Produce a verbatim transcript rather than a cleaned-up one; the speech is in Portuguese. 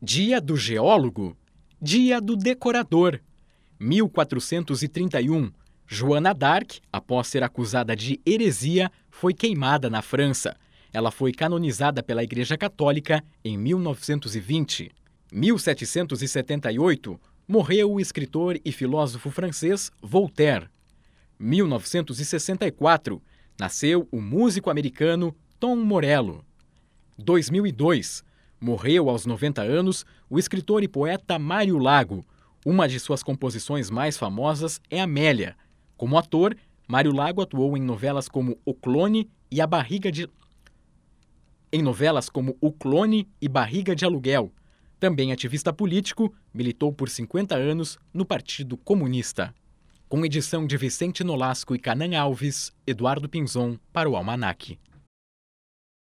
Dia do Geólogo. Dia do Decorador. mil quatrocentos e trinta e um. Joana d'Arc, após ser acusada de heresia, foi queimada na França. Ela foi canonizada pela Igreja Católica em mil novecentos e vinte. mil setecentos e setenta e oito. Morreu o escritor e filósofo francês Voltaire. mil novecentos e sessenta e quatro. Nasceu o músico americano Tom Morello. dois mil e dois. Morreu aos noventa anos o escritor e poeta Mário Lago. Uma de suas composições mais famosas é Amélia. Como ator, Mário Lago atuou em novelas como O Clone e a Barriga de... em novelas como O Clone e Barriga de Aluguel. Também ativista político, militou por cinquenta anos no Partido Comunista. Com edição de Vicente Nolasco e Canan Alves, Eduardo Pinzon para o Almanac.